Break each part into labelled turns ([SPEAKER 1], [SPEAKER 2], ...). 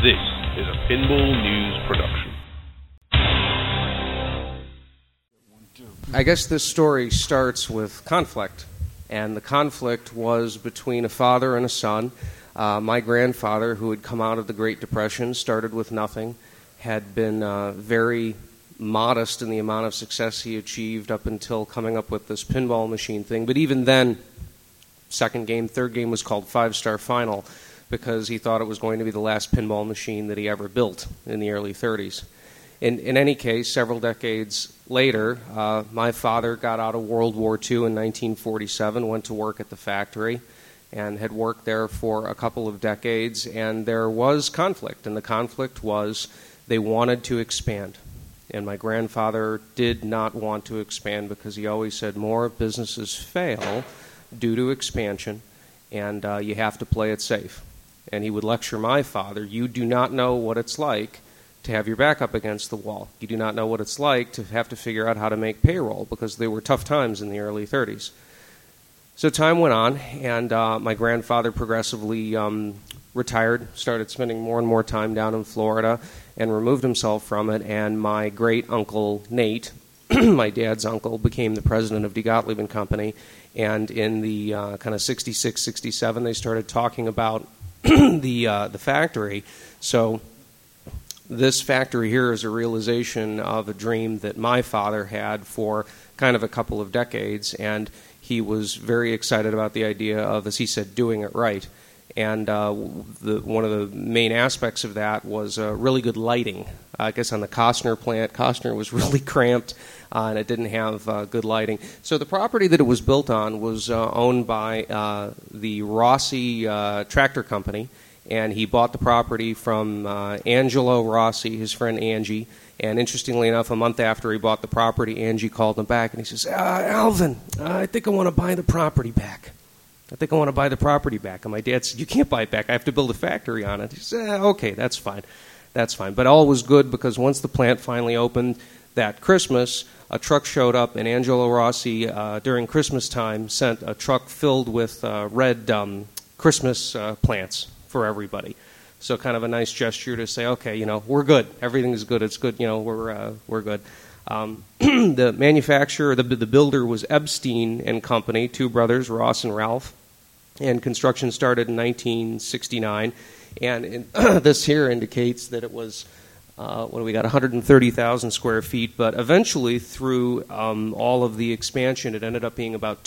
[SPEAKER 1] This is a Pinball News production.
[SPEAKER 2] I guess this story starts with conflict, and the conflict was between a father and a son. My grandfather, who had come out of the Great Depression, started with nothing, had been very modest in the amount of success he achieved up until coming up with this pinball machine thing. But even then, second game, third game was called Five-Star Final because he thought it was going to be the last pinball machine that he ever built in the early 30s. In any case, several decades later, my father got out of World War II in 1947, went to work at the factory, and had worked there for a couple of decades, and there was conflict, and the conflict was they wanted to expand. And my grandfather did not want to expand because he always said more businesses fail due to expansion, and you have to play it safe. And he would lecture my father, you do not know what it's like to have your back up against the wall. You do not know what it's like to have to figure out how to make payroll because they were tough times in the early 30s. So time went on, and my grandfather progressively retired, started spending more and more time down in Florida, and removed himself from it, and my great-uncle Nate, my dad's uncle, became the president of D. Gottlieb and Company, and in the kind of 66, 67, they started talking about the factory. So this factory here is a realization of a dream that my father had for kind of a couple of decades, and he was very excited about the idea of, as he said, doing it right. And one of the main aspects of that was really good lighting. I guess on the Costner plant, Costner was really cramped, and it didn't have good lighting. So the property that it was built on was owned by the Rossi Tractor Company, and he bought the property from Angelo Rossi, his friend Angie. And interestingly enough, a month after he bought the property, Angie called him back, and he says, Alvin, I think I want to buy the property back. And my dad said, you can't buy it back. I have to build a factory on it. He said, okay, that's fine. But all was good because once the plant finally opened that Christmas, a truck showed up, and Angelo Rossi, during Christmas time, sent a truck filled with red Christmas plants for everybody. So kind of a nice gesture to say, okay, we're good. Everything's good. It's good. We're good. The manufacturer, the builder was Epstein and Company, two brothers, Ross and Ralph. And construction started in 1969. And this here indicates that it was, 130,000 square feet. But eventually, through all of the expansion, it ended up being about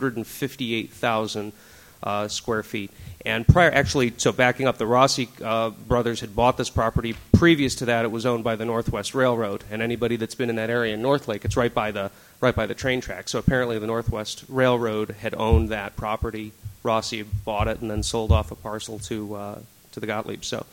[SPEAKER 2] 258,000 square feet. And so backing up, the Rossi brothers had bought this property. Previous to that, it was owned by the Northwest Railroad. And anybody that's been in that area in Northlake, it's right by the train track. So apparently the Northwest Railroad had owned that property. Rossi bought it and then sold off a parcel to the Gottlieb. So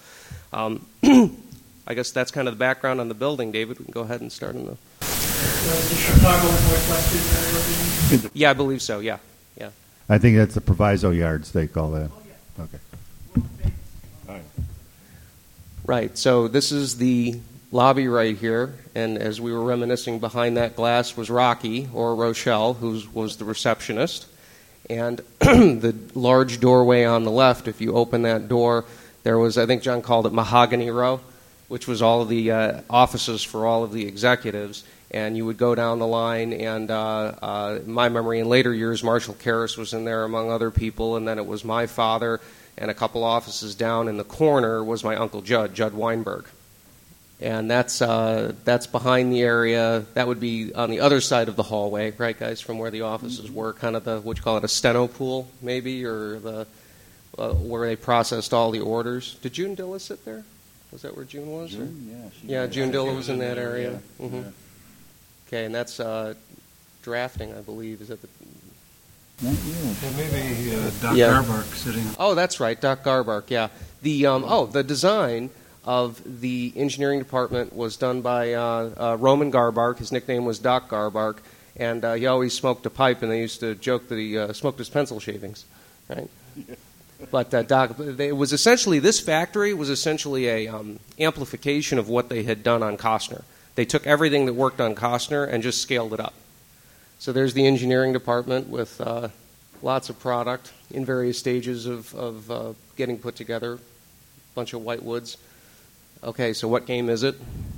[SPEAKER 2] I guess that's kind of the background on the building. David, we can go ahead and start on the
[SPEAKER 3] Chicago Northwestern area.
[SPEAKER 2] Yeah, I believe so. Yeah.
[SPEAKER 4] I think that's the proviso yards they call that. Okay. All right.
[SPEAKER 2] Right. So this is the lobby right here, and as we were reminiscing, behind that glass was Rocky, or Rochelle, who was the receptionist. And the large doorway on the left, if you open that door, there was, I think John called it Mahogany Row, which was all of the offices for all of the executives. And you would go down the line, and my memory in later years, Marshall Karras was in there among other people, and then it was my father, and a couple offices down in the corner was my Uncle Judd Weinberg. And that's behind the area. That would be on the other side of the hallway, right, guys, from where the offices were, kind of the, what you call it, a steno pool, maybe, or the where they processed all the orders. Did June Dilla sit there? Was that where June was?
[SPEAKER 4] June,
[SPEAKER 2] yeah, June Dilla was in that area.
[SPEAKER 4] Yeah.
[SPEAKER 2] Mm-hmm. Okay, and that's drafting, I believe. Is that the...
[SPEAKER 4] Not you.
[SPEAKER 3] Yeah, maybe Doc Garbark sitting.
[SPEAKER 2] Oh, that's right, Doc Garbark, yeah. The design of the engineering department was done by Roman Garbark. His nickname was Doc Garbark, and he always smoked a pipe, and they used to joke that he smoked his pencil shavings, right? But Doc, this factory was essentially a amplification of what they had done on Costner. They took everything that worked on Costner and just scaled it up. So there's the engineering department with lots of product in various stages of getting put together, a bunch of white woods. Okay, so what game is it?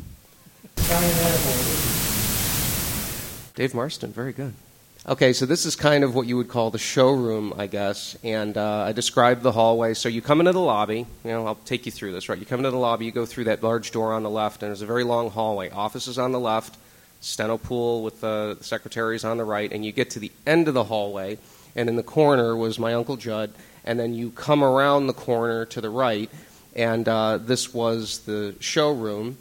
[SPEAKER 2] Dave Marston, very good. Okay, so this is kind of what you would call the showroom, I guess, and I described the hallway. So you come into the lobby, I'll take you through this, right? You come into the lobby, you go through that large door on the left, and there's a very long hallway. Offices on the left, steno pool with the secretaries on the right, and you get to the end of the hallway, and in the corner was my Uncle Judd, and then you come around the corner to the right, and this was the showroom,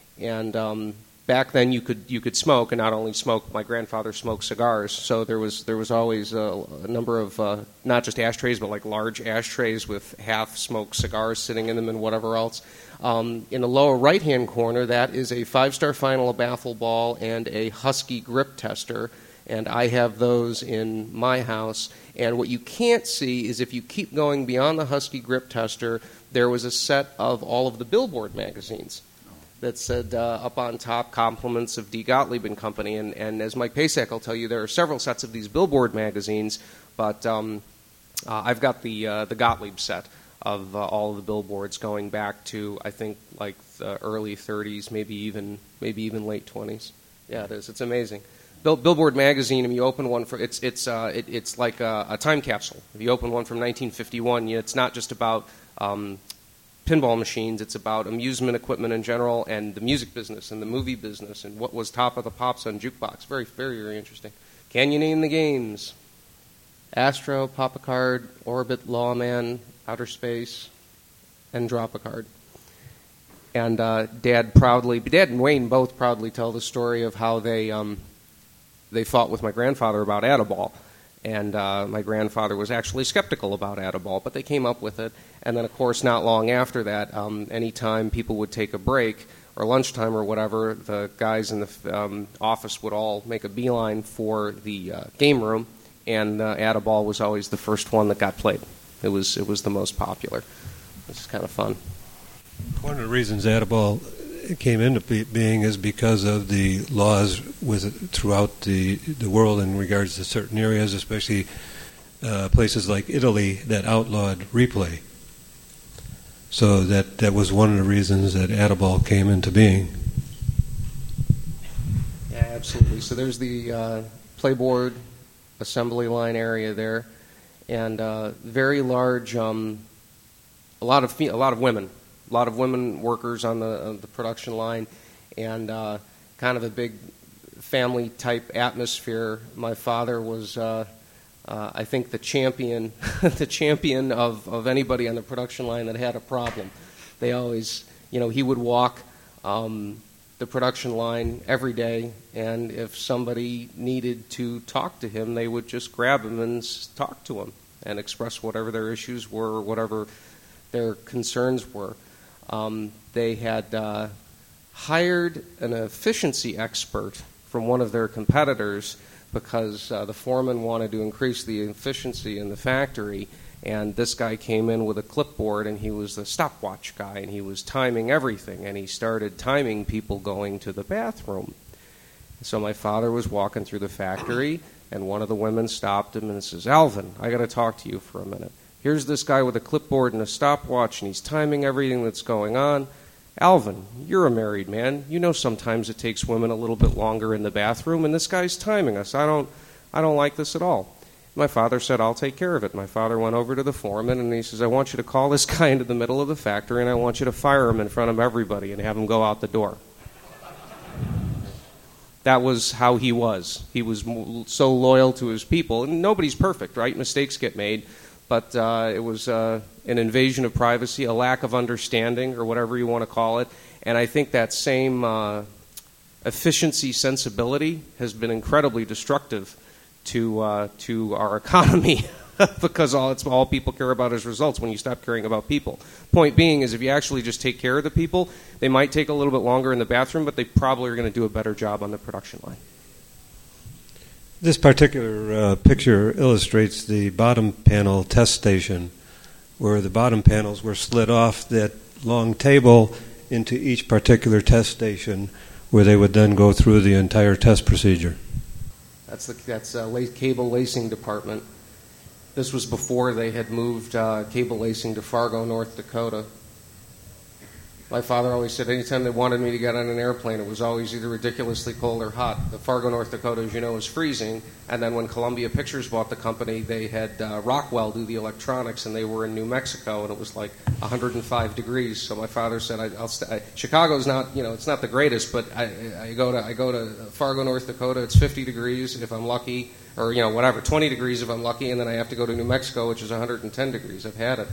[SPEAKER 2] and back then you could smoke, and not only smoke. My grandfather smoked cigars, so there was always a number of not just ashtrays, but like large ashtrays with half-smoked cigars sitting in them and whatever else. In the lower right-hand corner, that is a 5-star final, a baffle ball, and a Husky grip tester, and I have those in my house. And what you can't see is if you keep going beyond the Husky grip tester, there was a set of all of the Billboard magazines that said up on top, compliments of D. Gottlieb and Company. And as Mike Pasak will tell you, there are several sets of these Billboard magazines, but I've got the Gottlieb set of all of the Billboards going back to, I think, like the early 30s, maybe even late 20s. Yeah, it is. It's amazing. Billboard magazine, if you open one for it's like a time capsule. If you open one from 1951, it's not just about pinball machines. It's about amusement equipment in general and the music business and the movie business and what was Top of the Pops on jukebox. Very, very, very interesting. Can you name the games? Astro, Pop a Card, Orbit, Lawman, Outer Space, and Drop a Card. And Dad and Wayne both proudly tell the story of how they fought with my grandfather about Add-A-Ball. And my grandfather was actually skeptical about Add-A-Ball, but they came up with it. And then, of course, not long after that, anytime people would take a break or lunchtime or whatever, the guys in the office would all make a beeline for the game room, and Add-A-Ball was always the first one that got played. It was the most popular. This is kind of fun.
[SPEAKER 5] One of the reasons Add-A-Ball came into being is because of the laws throughout the world in regards to certain areas, especially places like Italy that outlawed replay. So that was one of the reasons that Add-A-Ball came into being.
[SPEAKER 2] Yeah, absolutely. So there's the playboard assembly line area there, and very large. A lot of women. A lot of women workers on the production line, and kind of a big family-type atmosphere. My father was, I think, the champion, the champion of anybody on the production line that had a problem. They always, he would walk the production line every day, and if somebody needed to talk to him, they would just grab him and talk to him and express whatever their issues were, or whatever their concerns were. They had hired an efficiency expert from one of their competitors because the foreman wanted to increase the efficiency in the factory, and this guy came in with a clipboard, and he was the stopwatch guy, and he was timing everything, and he started timing people going to the bathroom. So my father was walking through the factory, and one of the women stopped him and says, "Alvin, I got to talk to you for a minute. Here's this guy with a clipboard and a stopwatch, and he's timing everything that's going on. Alvin, you're a married man. You know sometimes it takes women a little bit longer in the bathroom, and this guy's timing us. I don't like this at all." My father said, "I'll take care of it." My father went over to the foreman, and he says, "I want you to call this guy into the middle of the factory, and I want you to fire him in front of everybody and have him go out the door." That was how he was. He was so loyal to his people. And nobody's perfect, right? Mistakes get made. But it was an invasion of privacy, a lack of understanding, or whatever you want to call it. And I think that same efficiency sensibility has been incredibly destructive to our economy because all people care about is results when you stop caring about people. Point being is if you actually just take care of the people, they might take a little bit longer in the bathroom, but they probably are going to do a better job on the production line.
[SPEAKER 5] This particular picture illustrates the bottom panel test station, where the bottom panels were slid off that long table into each particular test station, where they would then go through the entire test procedure.
[SPEAKER 2] That's cable lacing department. This was before they had moved cable lacing to Fargo, North Dakota. My father always said anytime they wanted me to get on an airplane, it was always either ridiculously cold or hot. The Fargo, North Dakota, as you know, is freezing. And then when Columbia Pictures bought the company, they had Rockwell do the electronics, and they were in New Mexico, and it was like 105 degrees. So my father said, Chicago's not, it's not the greatest, but I go to Fargo, North Dakota. It's 50 degrees if I'm lucky, or whatever, 20 degrees if I'm lucky, and then I have to go to New Mexico, which is 110 degrees. I've had it.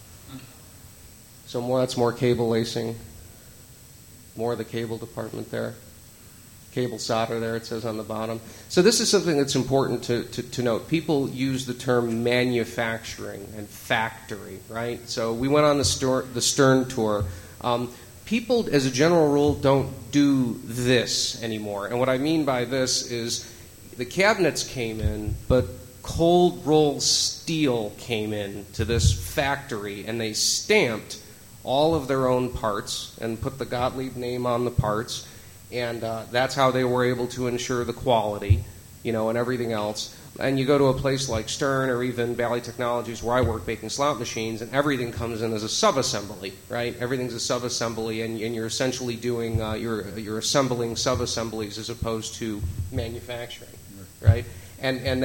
[SPEAKER 2] So that's more cable lacing, more of the cable department there. Cable solder there, it says on the bottom. So this is something that's important to note. People use the term manufacturing and factory, right? So we went on the Stern tour. People, as a general rule, don't do this anymore. And what I mean by this is the cabinets came in, but cold roll steel came in to this factory, and they stamped all of their own parts and put the Gottlieb name on the parts, and that's how they were able to ensure the quality, and everything else. And you go to a place like Stern or even Bally Technologies, where I work, making slot machines, and everything comes in as a sub-assembly, right? Everything's a sub-assembly, and you're essentially doing you're assembling sub-assemblies as opposed to manufacturing, right? And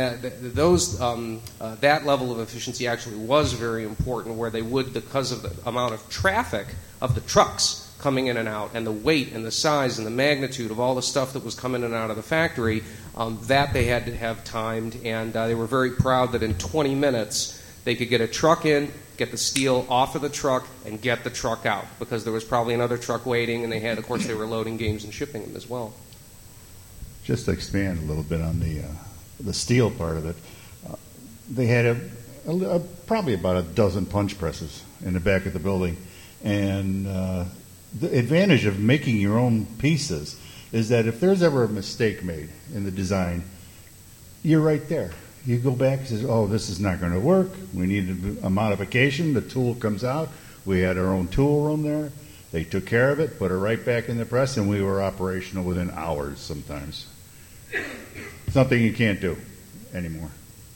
[SPEAKER 2] that level of efficiency actually was very important, where they would, because of the amount of traffic of the trucks coming in and out, and the weight and the size and the magnitude of all the stuff that was coming in and out of the factory, that they had to have timed, and they were very proud that in 20 minutes they could get a truck in, get the steel off of the truck, and get the truck out, because there was probably another truck waiting, and of course, they were loading games and shipping them as well.
[SPEAKER 4] Just to expand a little bit on the steel part of it, they had probably about a dozen punch presses in the back of the building. And the advantage of making your own pieces is that if there's ever a mistake made in the design, you're right there. You go back and say, oh, this is not going to work. We need a modification. The tool comes out. We had our own tool room there. They took care of it, put it right back in the press, and we were operational within hours sometimes. Something you can't do anymore.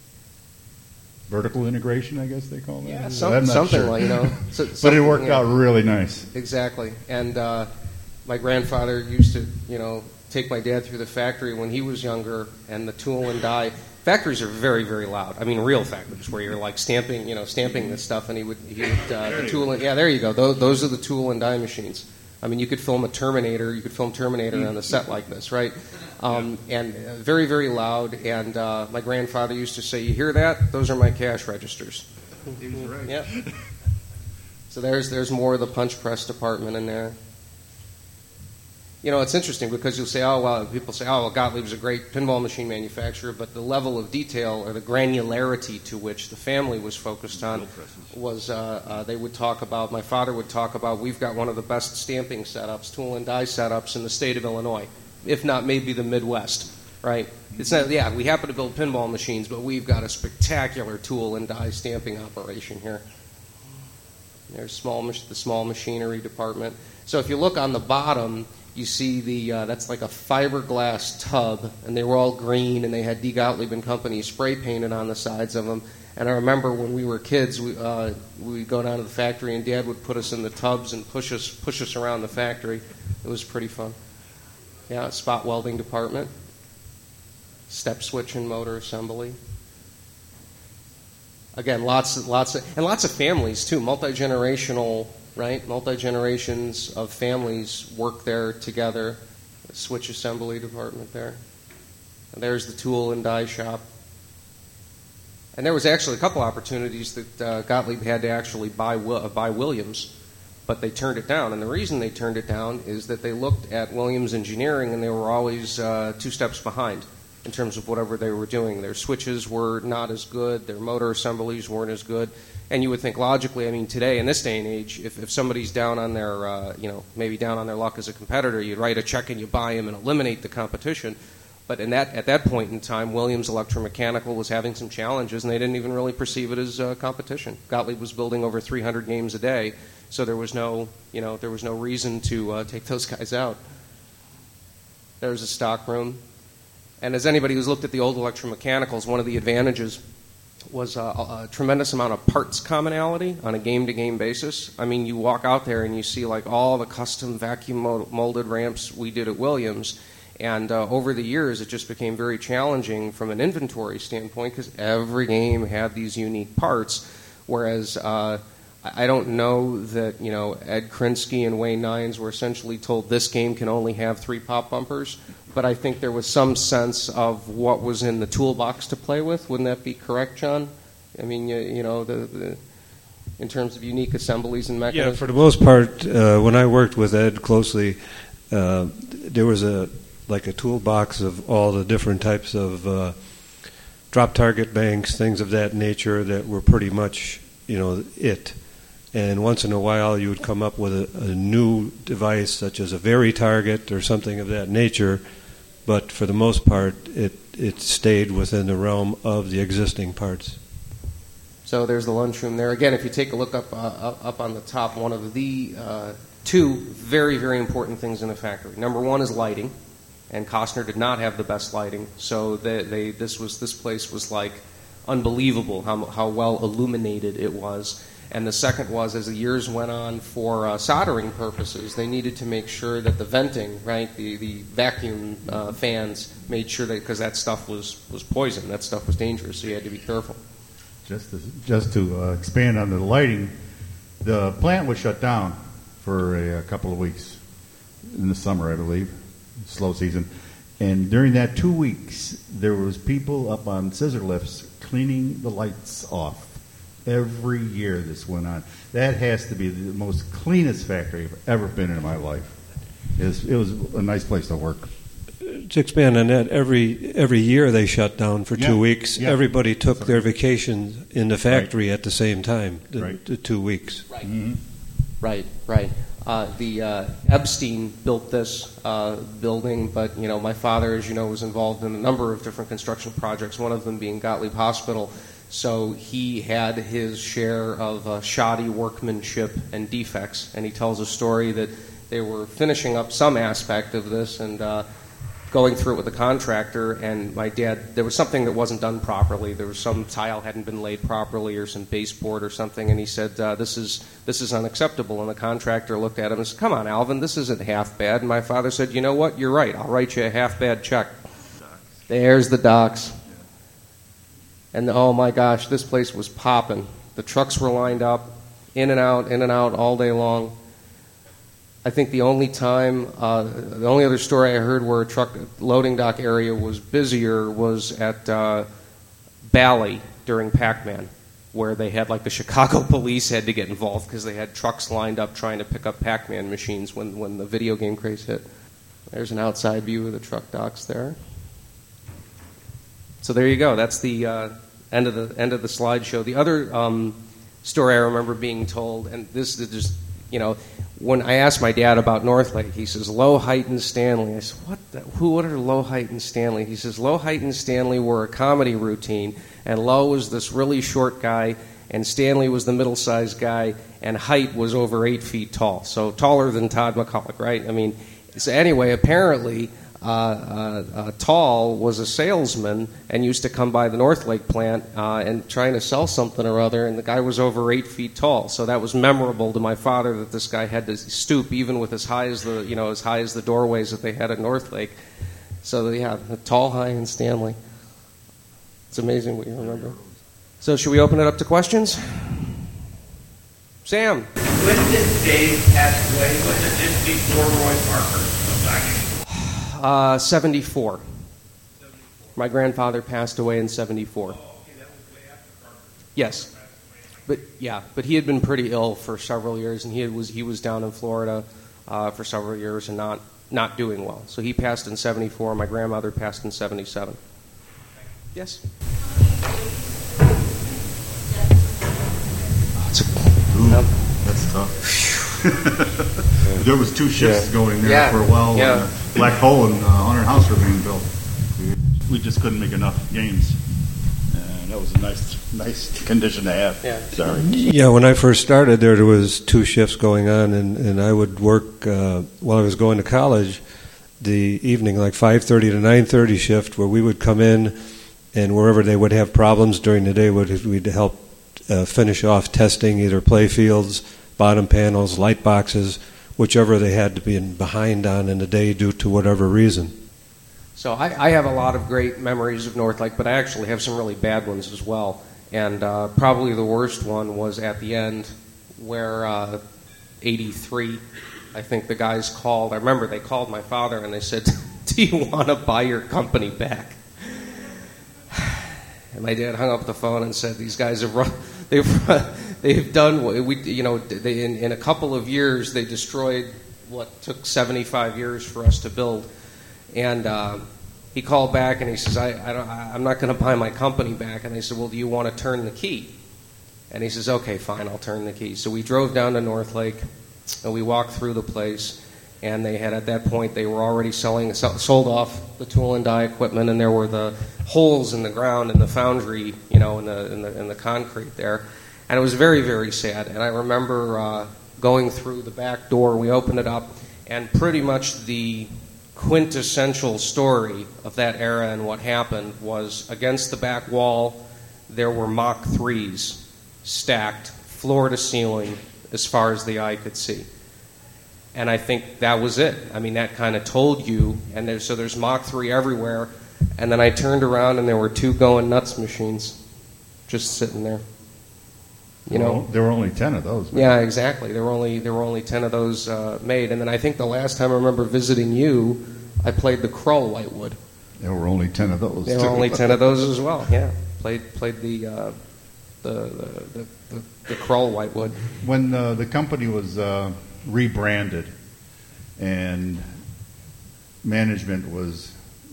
[SPEAKER 4] Vertical integration, I guess they call it.
[SPEAKER 2] Yeah, something sure. Like,
[SPEAKER 4] but it worked out really nice.
[SPEAKER 2] Exactly. And my grandfather used to, take my dad through the factory when he was younger, and the tool and die. Factories are very, very loud. I mean, real factories where you're like stamping this stuff, and he would the tool. Yeah, there you go. Those are the tool and die machines. I mean, you could film Terminator on the set like this, right? And very, very loud. And my grandfather used to say, "You hear that? Those are my cash registers."
[SPEAKER 4] He was right.
[SPEAKER 2] Yeah. So there's more of the punch press department in there. It's interesting because you'll say, people say, Gottlieb's a great pinball machine manufacturer, but the level of detail or the granularity to which the family was focused on was, they would talk about, my father would talk about, we've got one of the best stamping setups, tool and die setups in the state of Illinois, if not maybe the Midwest, right? It's not, we happen to build pinball machines, but we've got a spectacular tool and die stamping operation here. There's the small machinery department. So if you look on the bottom, you see that's like a fiberglass tub, and they were all green, and they had D. Gottlieb and Company spray painted on the sides of them. And I remember when we were kids, we'd go down to the factory, and Dad would put us in the tubs and push us around the factory. It was pretty fun. Yeah, spot welding department, step switch and motor assembly. Again, lots of families too, multi-generational. Right? Multi-generations of families work there together. The switch assembly department there. And there's the tool and die shop. And there was actually a couple opportunities that Gottlieb had to actually buy Williams, but they turned it down. And the reason they turned it down is that they looked at Williams Engineering, and they were always 2 steps behind in terms of whatever they were doing. Their switches were not as good. Their motor assemblies weren't as good. And you would think logically, I mean, today in this day and age, if somebody's down on their, maybe down on their luck as a competitor, you'd write a check and you buy them and eliminate the competition. But at that point in time, Williams Electromechanical was having some challenges, and they didn't even really perceive it as competition. Gottlieb was building over 300 games a day, so there was no reason to take those guys out. There was a stock room. And as anybody who's looked at the old electromechanicals, one of the advantages was a tremendous amount of parts commonality on a game-to-game basis. I mean, you walk out there and you see like all the custom vacuum molded ramps we did at Williams, and over the years it just became very challenging from an inventory standpoint because every game had these unique parts, whereas I don't know that, you know, Ed Krinsky and Wayne Nines were essentially told this game can only have 3 pop bumpers, but I think there was some sense of what was in the toolbox to play with. Wouldn't that be correct, John? I mean, you know, in terms of unique assemblies and mechanisms?
[SPEAKER 5] Yeah, for the most part, when I worked with Ed closely, there was a toolbox of all the different types of drop target banks, things of that nature that were pretty much, you know, it. And once in a while you would come up with a new device such as a Vari-Target or something of that nature, but for the most part it stayed within the realm of the existing parts.
[SPEAKER 2] So there's the lunchroom there. Again, if you take a look up on the top, one of the 2 very, very important things in a factory. Number 1 is lighting, and Costner did not have the best lighting, so this place was like unbelievable how well illuminated it was. And the second was, as the years went on, for soldering purposes, they needed to make sure that the venting, right, the vacuum fans, made sure that, because that stuff was poison, that stuff was dangerous, so you had to be careful.
[SPEAKER 4] Just to expand on the lighting, the plant was shut down for a couple of weeks in the summer, I believe, slow season. And during that 2 weeks, there was people up on scissor lifts cleaning the lights off. Every year this went on. That has to be the most cleanest factory I've ever been in my life. It was a nice place to work.
[SPEAKER 5] To expand on that, every year they shut down for 2 weeks.
[SPEAKER 4] Yeah.
[SPEAKER 5] Everybody took their vacations in the factory at the same time, the 2 weeks.
[SPEAKER 2] Right.
[SPEAKER 4] Mm-hmm.
[SPEAKER 2] Right. The Epstein built this building, but you know, my father, as you know, was involved in a number of different construction projects. One of them being Gottlieb Hospital. So he had his share of shoddy workmanship and defects, and he tells a story that they were finishing up some aspect of this and going through it with the contractor, and my dad, there was something that wasn't done properly. There was some tile hadn't been laid properly or some baseboard or something, and he said, this is unacceptable. And the contractor looked at him and said, come on, Alvin, this isn't half bad. And my father said, you know what, you're right. I'll write you a half bad check. There's the docks. And oh my gosh, this place was popping. The trucks were lined up, in and out all day long. I think the only other story I heard where a truck loading dock area was busier was at Bally during Pac-Man, where they had like the Chicago police had to get involved because they had trucks lined up trying to pick up Pac-Man machines when the video game craze hit. There's an outside view of the truck docks there. So there you go. That's the end of the slideshow. The other story I remember being told, and this is just, you know, when I asked my dad about Northlake, he says Low Height and Stanley. I said, what are Low Height and Stanley? He says Low Height and Stanley were a comedy routine, and Low was this really short guy, and Stanley was the middle-sized guy, and Height was over 8 feet tall, so taller than Todd McCulloch, right? I mean, so anyway, apparently Tall was a salesman and used to come by the Northlake plant and trying to sell something or other, and the guy was over 8 feet tall. So that was memorable to my father that this guy had to stoop even with as high as the doorways that they had at Northlake. So yeah, Tall, High, and Stanley. It's amazing what you remember. So should we open it up to questions? Sam.
[SPEAKER 6] When did Dave pass away? Was it just before Roy Parker?
[SPEAKER 2] 74. My grandfather passed away in 74.
[SPEAKER 6] Oh, okay, that was way after Parker.
[SPEAKER 2] Yes. But he had been pretty ill for several years, and he was down in Florida for several years and not doing well. So he passed in 74. My grandmother passed in 77. Yes.
[SPEAKER 4] That's tough. There was 2 shifts going there for a while.
[SPEAKER 2] Yeah.
[SPEAKER 4] Black Hole and Hunter House were being built. We just couldn't make enough games. And that was a nice condition to have. Yeah. Sorry.
[SPEAKER 5] Yeah, when I first started there was 2 shifts going on, and I would work while I was going to college the evening, like 5:30 to 9:30 shift, where we would come in and wherever they would have problems during the day, we'd help finish off testing either play fields, bottom panels, light boxes, whichever they had to be behind on in the day due to whatever reason.
[SPEAKER 2] So I have a lot of great memories of Northlake, but I actually have some really bad ones as well. And probably the worst one was at the end where 83, I think the guys called. I remember they called my father and they said, "Do you want to buy your company back?" And my dad hung up the phone and said, "These guys have run. They've done. In a couple of years they destroyed what took 75 years for us to build." And he called back and he says, I'm not going to buy my company back. And they said, "Well, do you want to turn the key?" And he says, "Okay, fine, I'll turn the key." So we drove down to Northlake and we walked through the place. And they had, at that point, they were already sold off the tool and die equipment, and there were the holes in the ground in the foundry, in the concrete there. And it was very, very sad. And I remember going through the back door. We opened it up, and pretty much the quintessential story of that era and what happened was against the back wall there were Mach 3s stacked floor to ceiling as far as the eye could see. And I think that was it. I mean, that kind of told you. And there's Mach 3 everywhere. And then I turned around and there were 2 Going Nuts machines just sitting there.
[SPEAKER 4] There were only 10 of those.
[SPEAKER 2] Man. Yeah, exactly. There were only 10 of those made. And then I think the last time I remember visiting you, I played the Krull Whitewood.
[SPEAKER 4] There were only 10 of those.
[SPEAKER 2] There were only 10 of those as well. Yeah, played the Krull Whitewood.
[SPEAKER 4] When the company was rebranded and management was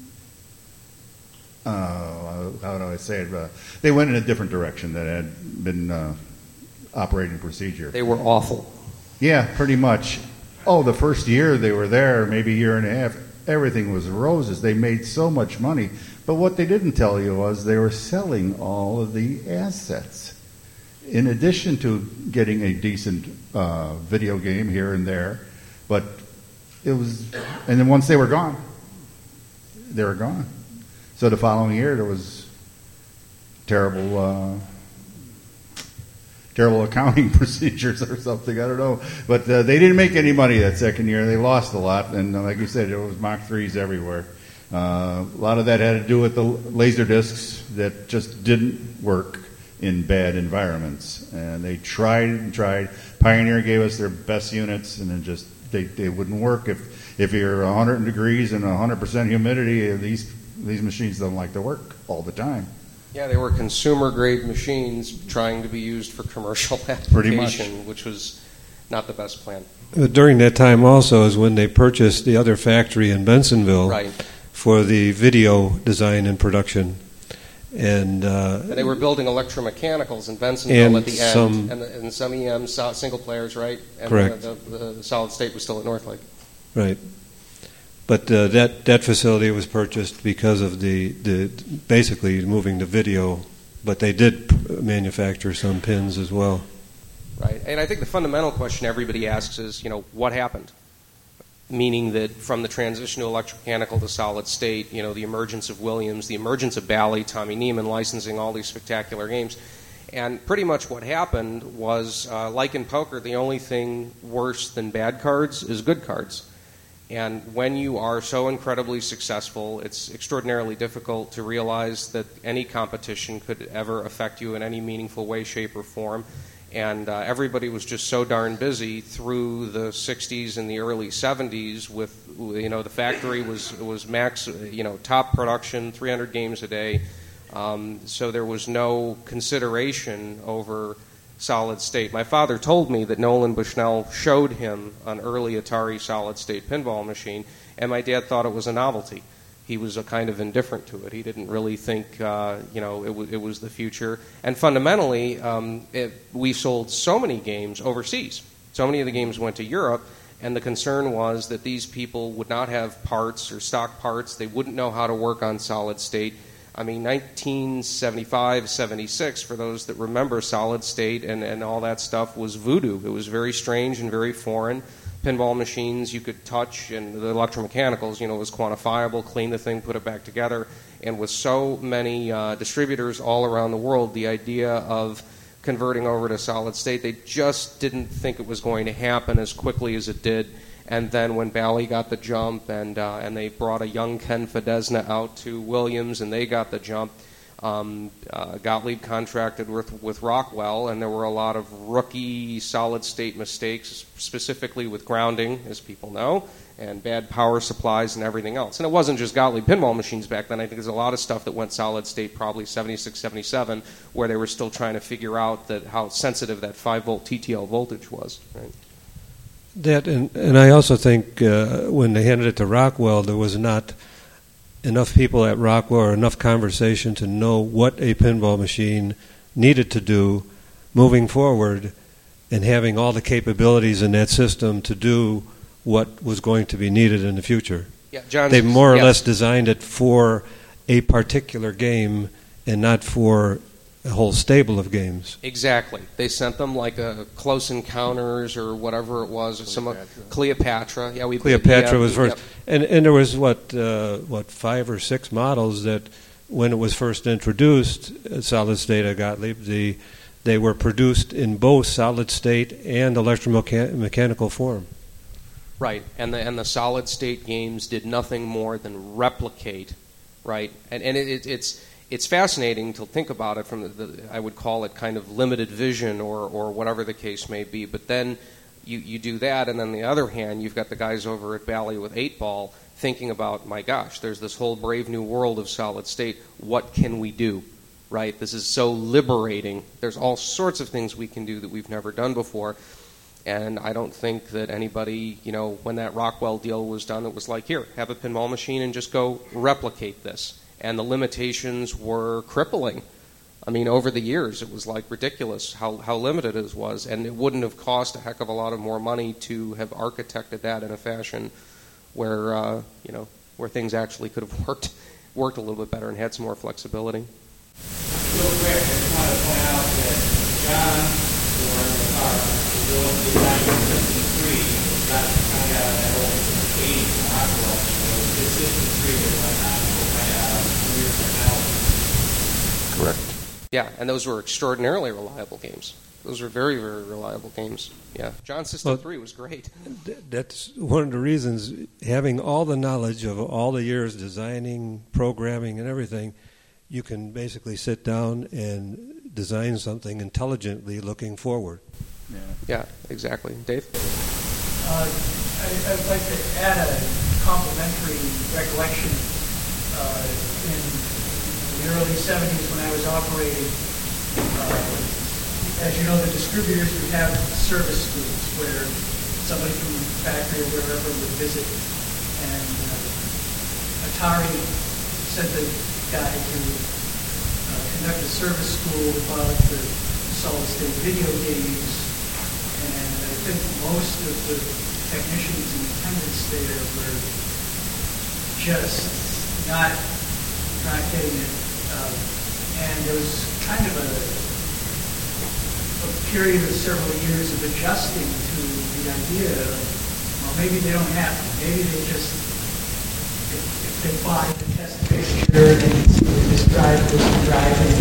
[SPEAKER 4] how do I say it? They went in a different direction that had been operating procedure.
[SPEAKER 2] They were awful.
[SPEAKER 4] Yeah, pretty much. The first year they were there, maybe a year and a half, everything was roses. They made so much money. But what they didn't tell you was they were selling all of the assets. In addition to getting a decent video game here and there, but it was, and then once they were gone, they were gone. So the following year there was terrible accounting procedures or something, I don't know. But they didn't make any money that second year. They lost a lot, and like you said, there was Mach 3s everywhere. A lot of that had to do with the laser discs that just didn't work in bad environments, and they tried and tried. Pioneer gave us their best units, and then just they wouldn't work if you're 100 degrees and 100% humidity. These machines don't like to work all the time.
[SPEAKER 2] Yeah, they were consumer grade machines trying to be used for commercial
[SPEAKER 4] Pretty much.
[SPEAKER 2] application, which was not the best plan.
[SPEAKER 5] During that time also is when they purchased the other factory in Bensonville,
[SPEAKER 2] right,
[SPEAKER 5] for the video design and production. And
[SPEAKER 2] they were building electromechanicals in Bensonville at the end, and some EM single players, right? And
[SPEAKER 5] correct.
[SPEAKER 2] The solid state was still at Northlake.
[SPEAKER 5] Right. But that facility was purchased because of the basically moving to video, but they did manufacture some pins as well.
[SPEAKER 2] Right. And I think the fundamental question everybody asks is, what happened? Meaning that from the transition to electromechanical to solid state, the emergence of Williams, the emergence of Bally, Tommy Neiman licensing all these spectacular games. And pretty much what happened was, like in poker, the only thing worse than bad cards is good cards. And when you are so incredibly successful, it's extraordinarily difficult to realize that any competition could ever affect you in any meaningful way, shape, or form. And everybody was just so darn busy through the 60s and the early 70s with, the factory was max, top production, 300 games a day. So there was no consideration over solid state. My father told me that Nolan Bushnell showed him an early Atari solid state pinball machine, and my dad thought it was a novelty. He was kind of indifferent to it. He didn't really think, it was the future. And fundamentally, we sold so many games overseas. So many of the games went to Europe, and the concern was that these people would not have parts or stock parts. They wouldn't know how to work on solid state. I mean, 1975, 76, for those that remember solid state and all that stuff, was voodoo. It was very strange and very foreign. pinball machines you could touch, and the electromechanicals, it was quantifiable, clean the thing, put it back together. And with so many distributors all around the world, the idea of converting over to solid state, they just didn't think it was going to happen as quickly as it did. And then when Bally got the jump, and they brought a young Ken Fedesna out to Williams, and they got the jump, Gottlieb contracted with Rockwell, and there were a lot of rookie solid-state mistakes, specifically with grounding, as people know, and bad power supplies and everything else. And it wasn't just Gottlieb pinball machines back then. I think there's a lot of stuff that went solid-state, probably 76, 77, where they were still trying to figure out how sensitive that 5-volt TTL voltage was. Right?
[SPEAKER 5] That, and I also think when they handed it to Rockwell, there was not enough people at Rockwell or enough conversation to know what a pinball machine needed to do moving forward, and having all the capabilities in that system to do what was going to be needed in the future.
[SPEAKER 2] Yeah,
[SPEAKER 5] they more or less designed it for a particular game and not for a whole stable of games.
[SPEAKER 2] Exactly. They sent them like a Close Encounters or whatever it was, Cleopatra. Yeah,
[SPEAKER 5] Cleopatra was first, and there was what 5 or 6 models that when it was first introduced, solid state at Gottlieb, they were produced in both solid state and electromechanical form.
[SPEAKER 2] Right, and the solid state games did nothing more than replicate, right, and it's fascinating to think about it from the I would call it kind of limited vision or whatever the case may be. But then you do that, and on the other hand, you've got the guys over at Bally with 8-ball thinking about, my gosh, there's this whole brave new world of solid state. What can we do? Right? This is so liberating. There's all sorts of things we can do that we've never done before. And I don't think that anybody, when that Rockwell deal was done, it was like, here, have a pinball machine and just go replicate this. And the limitations were crippling. I mean, over the years, it was like ridiculous how limited it was, and it wouldn't have cost a heck of a lot of more money to have architected that in a fashion where where things actually could have worked a little bit better and had some more flexibility.
[SPEAKER 6] Real quick, I just want to point out that John, who were in the car, built the 1953, got to find out that old 80s Rockwell. So this is the 3 that went on to find out weird technology.
[SPEAKER 2] Correct. Yeah, and those were extraordinarily reliable games. Those were very, very reliable games. Yeah, John System 3 was great.
[SPEAKER 5] That's one of the reasons, having all the knowledge of all the years designing, programming, and everything, you can basically sit down and design something intelligently looking forward.
[SPEAKER 2] Yeah, exactly. Dave?
[SPEAKER 3] I'd like to add a complimentary recollection. In the early 70s when I was operating, as you know, the distributors would have service schools where somebody from the factory or wherever would visit, and Atari sent a guy to conduct a service school about the solid-state video games, and I think most of the technicians in attendance there were just not getting it, and there was kind of a period of several years of adjusting to the idea of, well, maybe they don't have to. Maybe they just, if they buy the test fixture, they can see what this drive is driving.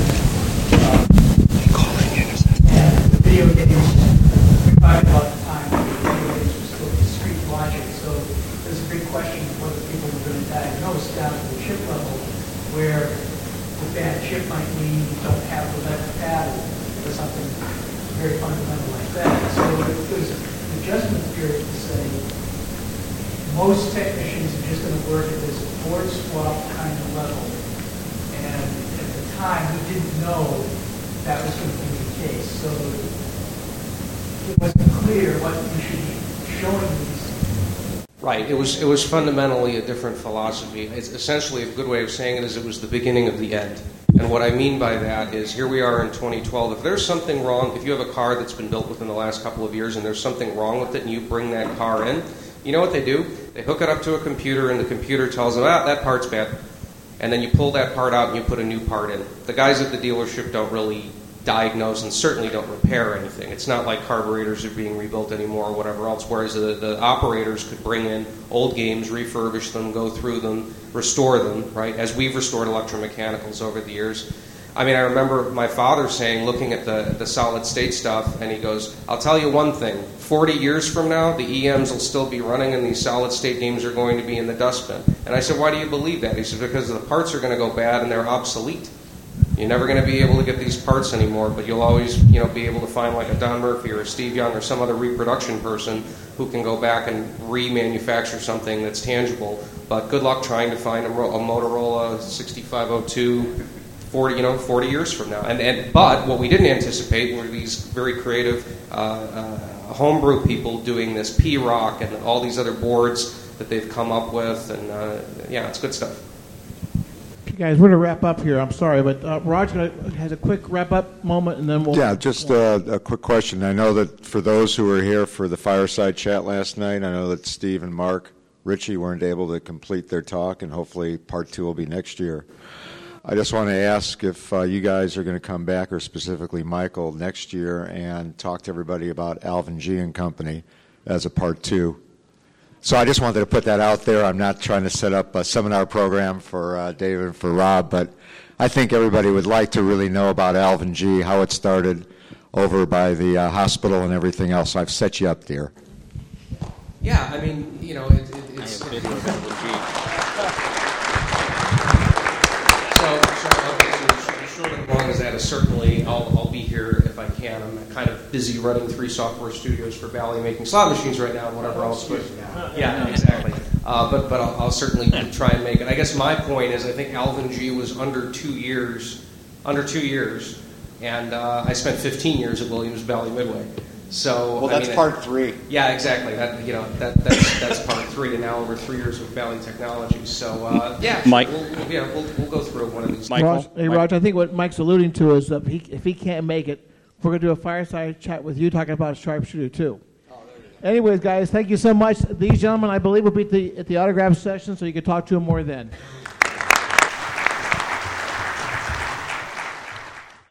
[SPEAKER 3] And the video games, we talked about the time when the video games were still discrete logic, so there's a big question of whether people were going to diagnose down to the chip level, where the bad chip might mean you don't have the left pattern or something very fundamental like that. So there's an adjustment period to say most technicians are just going to work at this board swap kind of level. And at the time, we didn't know that was going to be the case. So it wasn't clear what we should be showing these.
[SPEAKER 2] Right. It was fundamentally a different philosophy. It's essentially, a good way of saying it is it was the beginning of the end. And what I mean by that is, here we are in 2012. If there's something wrong, if you have a car that's been built within the last couple of years and there's something wrong with it and you bring that car in, you know what they do? They hook it up to a computer and the computer tells them, that part's bad. And then you pull that part out and you put a new part in. The guys at the dealership don't really diagnose and certainly don't repair anything. It's not like carburetors are being rebuilt anymore or whatever else, whereas the operators could bring in old games, refurbish them, go through them, restore them, right, as we've restored electromechanicals over the years. I mean, I remember my father saying, looking at the solid state stuff, and he goes, I'll tell you one thing, 40 years from now, the EMs will still be running and these solid state games are going to be in the dustbin. And I said, why do you believe that? He said, because the parts are going to go bad and they're obsolete. You're never going to be able to get these parts anymore, but you'll always, be able to find like a Don Murphy or a Steve Young or some other reproduction person who can go back and remanufacture something that's tangible. But good luck trying to find a Motorola 6502 40 years from now. But what we didn't anticipate were these very creative homebrew people doing this P-Rock and all these other boards that they've come up with, and it's good stuff.
[SPEAKER 7] Okay, guys, we're going to wrap up here. I'm sorry, but Raj has a quick wrap-up moment, and then we'll...
[SPEAKER 8] Yeah, just a quick question. I know that for those who were here for the fireside chat last night, I know that Steve and Mark Ritchie weren't able to complete their talk, and hopefully part 2 will be next year. I just want to ask if you guys are going to come back, or specifically Michael, next year and talk to everybody about Alvin G and Company as a part 2. So I just wanted to put that out there. I'm not trying to set up a seminar program for David and for Rob, but I think everybody would like to really know about Alvin G, how it started over by the hospital and everything else. I've set you up there.
[SPEAKER 2] Yeah, I mean, it's... I have video of Alvin G. Short and long as that is certainly, I'll be here if I can. I'm kind of busy running 3 software studios for Bally, making slot machines right now and whatever else. But, yeah, exactly. But I'll certainly try and make it. I guess my point is I think Alvin G was under 2 years, and I spent 15 years at Williams Bally Midway. So
[SPEAKER 9] that's part 3.
[SPEAKER 2] Yeah, exactly. That's part 3, and now over 3 years with Bally Technologies. So
[SPEAKER 9] Mike,
[SPEAKER 2] we'll go through one of these.
[SPEAKER 7] Raj, I think what Mike's alluding to is that if he can't make it, we're going to do a fireside chat with you talking about Sharpshooter 2. Anyways, guys, thank you so much. These gentlemen, I believe, will be at the autograph session, so you can talk to them more then.